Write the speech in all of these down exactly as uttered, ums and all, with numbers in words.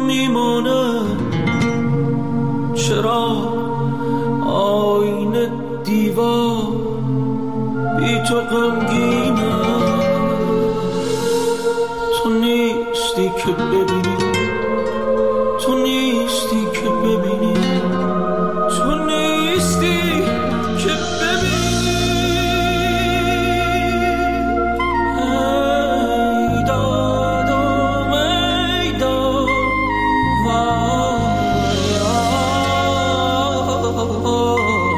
میمانه، چرا آینه دیوار بی تو غمگینه. تو نیستی که ببینی، تو نیستی که ببینی، تو نیستی که ببینی. ای دادم ای داد وای آخ،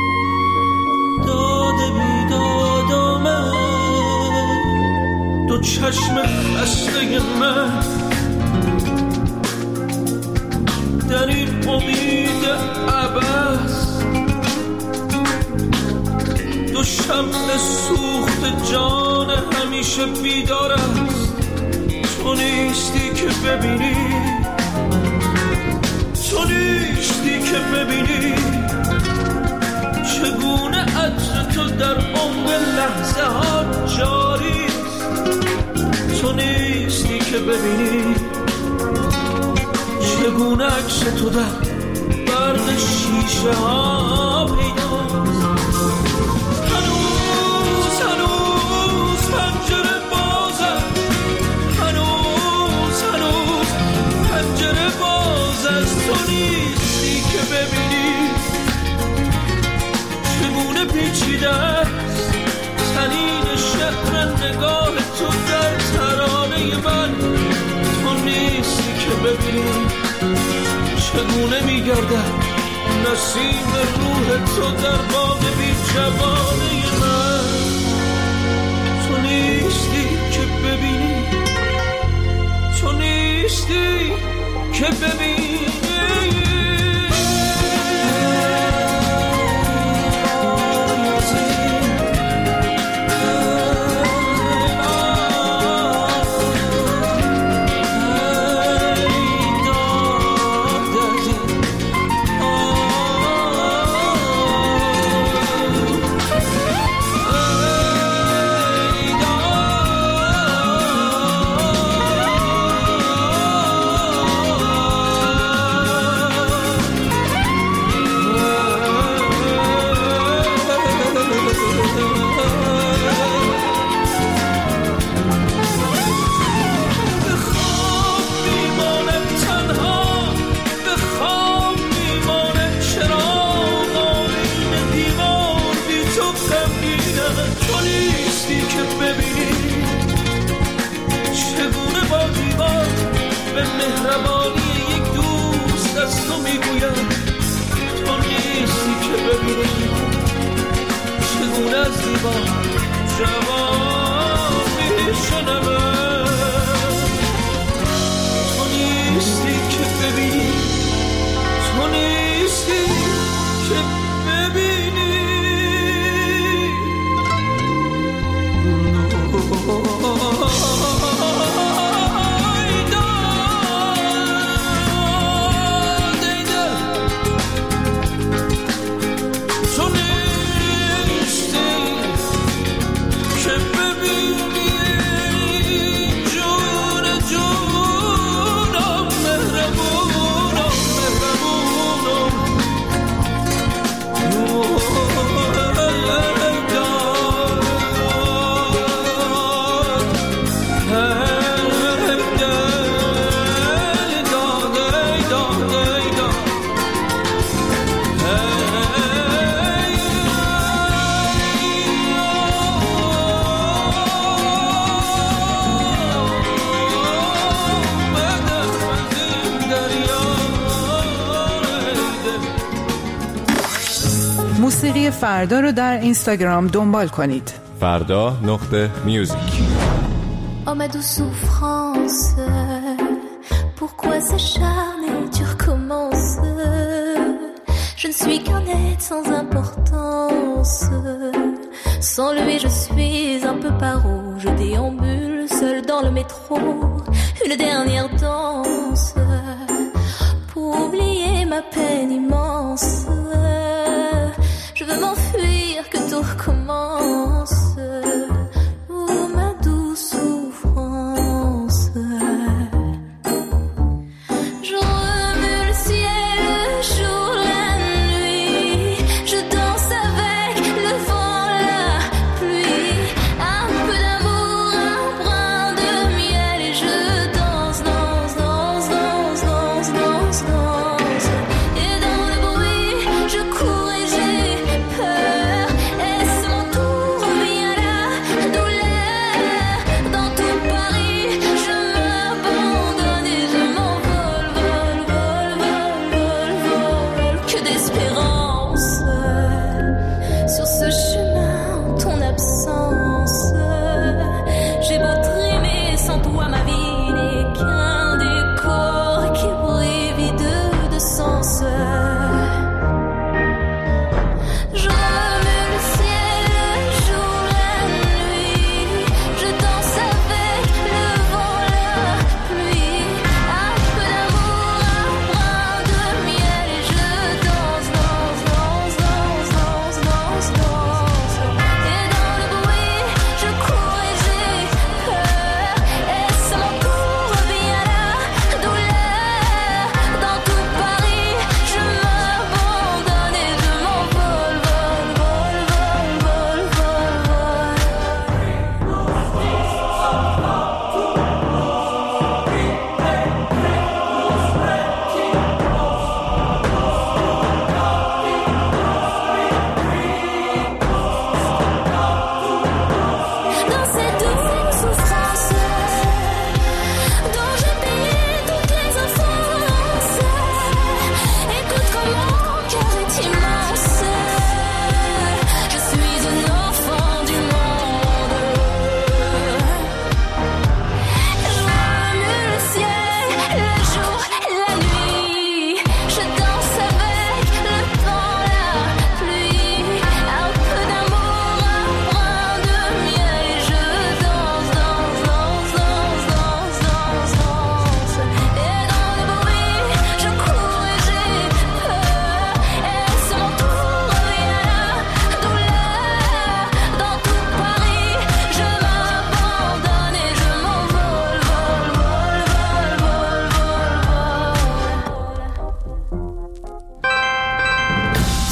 داد بیدادم دو چشم خسته من در این امید عباس، دو شمع سوخت جان همیشه بیدار است. تو نیستی که ببینی، تو نیستی که ببینی چگونه عطر تو در عمق لحظه ها جاری است. تو نیستی که ببینی چگونه عکس تو در برق شیشه ها پیداست. هنوز هنوز پنجره بازه، هنوز هنوز پنجره باز است. تو نیستی که ببینی چگونه پیچیده است طنین شعر نگاه تو در ترانه من. تو نیستی که ببینی چگونه میگردد نسیم روح تو در باغ بی جوانه من. تو نیستی که ببینی، تو نیستی که ببینی. موسیقی فردا رو در اینستاگرام دنبال کنید. فردا نقطه میوزیک. Oh ma douce souffrance, pourquoi s'acharner, tu recommences. Je ne suis qu'un être sans importance. Sans lui je suis un peu paro. Je déambule seul dans le métro. Une dernière danse pour oublier ma peine immense. Je veux m'enfuir, que tout recommence. Oh ma douce souffrance.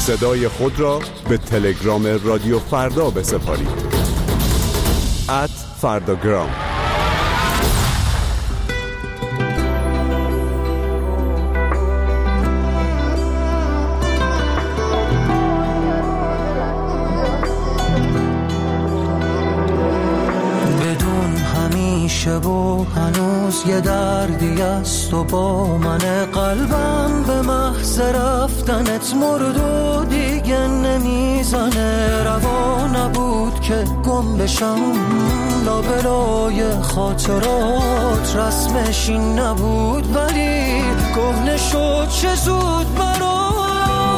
صدای خود را به تلگرام رادیو فردا بسپارید. ات فرداگرام. و هنوز یه دردی است و با من قلبم به محض رفتنت مرد و دیگه نمیزنه. روا نبود که گم بشم لابلای خاطرات، رسمش این نبود ولی کهنه شد چه زود برام.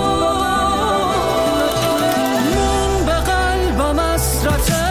من به قلبم حسرته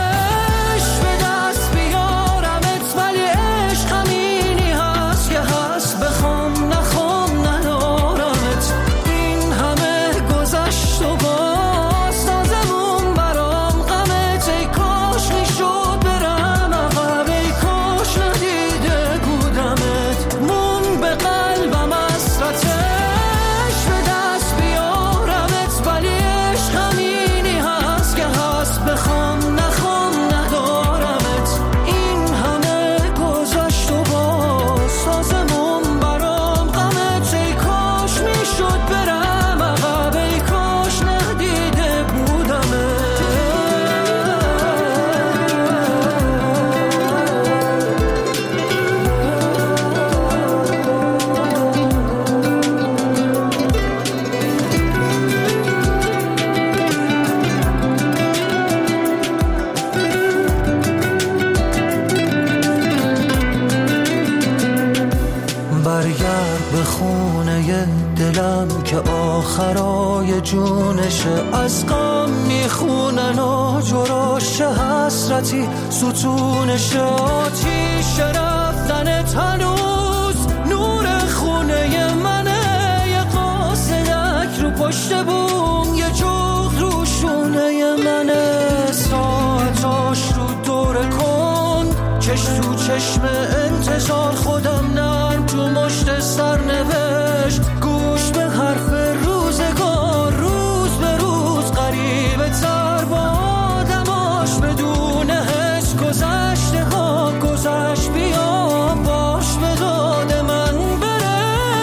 آخرای جونشه از غم میخونن و جراش حسرتی ستونشه. آتیش رفتنت هنوز نور خونه منه، یه قاصدک رو پشت بوم، یه جغد رو شونه منه. ساعتاش رو دور کن، چش تو چشم انتظار، خودم نرم تو مشت سرنوشت، گوش به حرف روزگار، روز به روز غریبه تر با آدماش، بدون حس گذشته ها گذشت. بیا باش به داد من بره.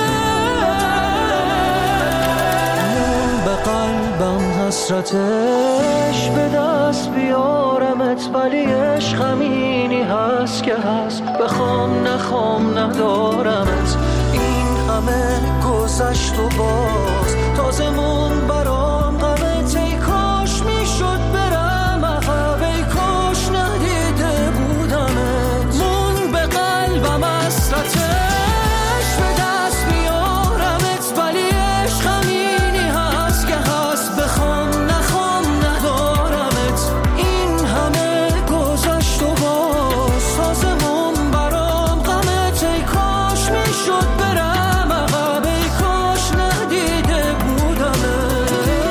من به قلبم حسرتش به دست بیارمت، ولی عشق همینی هست که هست، بخوام نخوام ندارمت. این همه گذشت و باز تازمون برام غمت. ای کاش میشد برم عقب، ای کاش ندیده بودمت. مون به قلبم حسرتش به دست بیارمت، ولی عشق همینی هست که هست، بخوام نخوام ندارمت. این همه گذشت و باز تازمون برام غمت. ای کاش میشد برم عقب، ای کاش ندیده بودمت.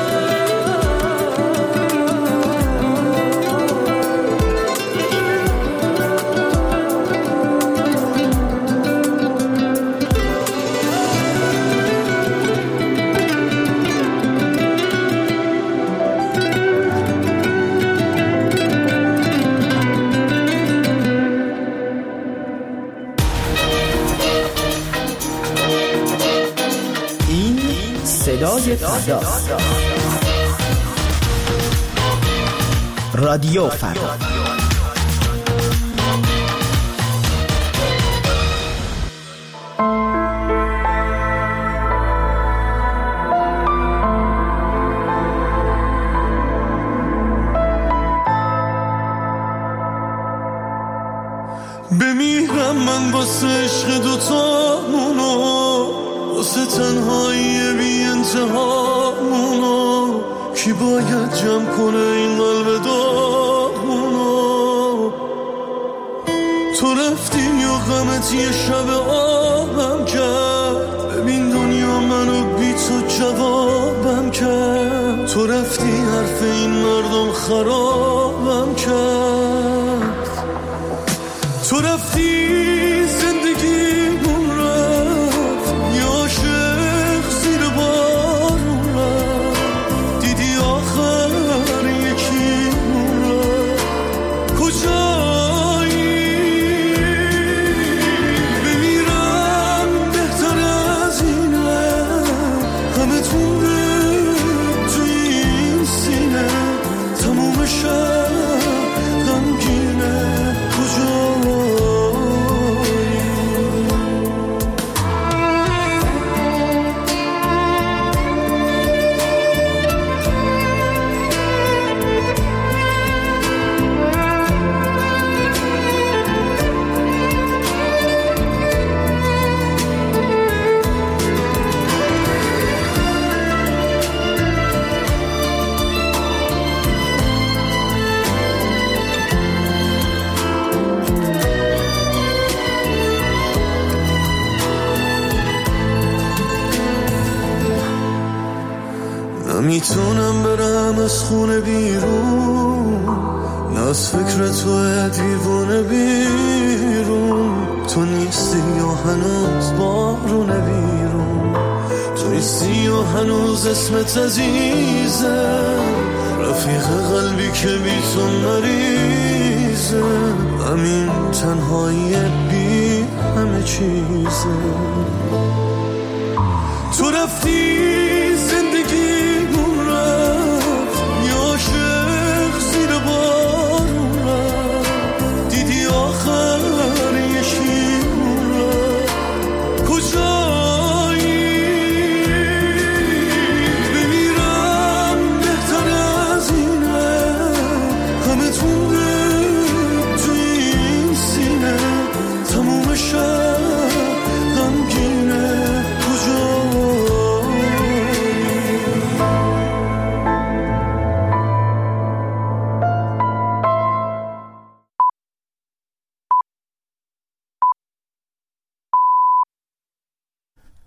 این صدای فرداست. رادیو فردا. بمیرم من واسه عشق دوتامونو، واسه تنهایی بی انتهامونو. کی باید جمع کنه این قلب داغمونو؟ تو رفتی یا غمت یه شب آبم کرد، ببین دنیا منو بی تو جوابم کرد. تو رفتی حرف این مردم خرابم کرد. تو رفتی زندگیمون رفت، یا عاشق زیر بارون رفت. نمیتونم برم از خونه بیرون، نه از فکر تو دیوونه بیرون. تو نیستی و هنوز بارونه بیرون، تو نیستی و هنوز اسمت عزیزه، رفیق قلبی که بی تو مریضه. همین تنهایی بی همه چیزه. تو رفتی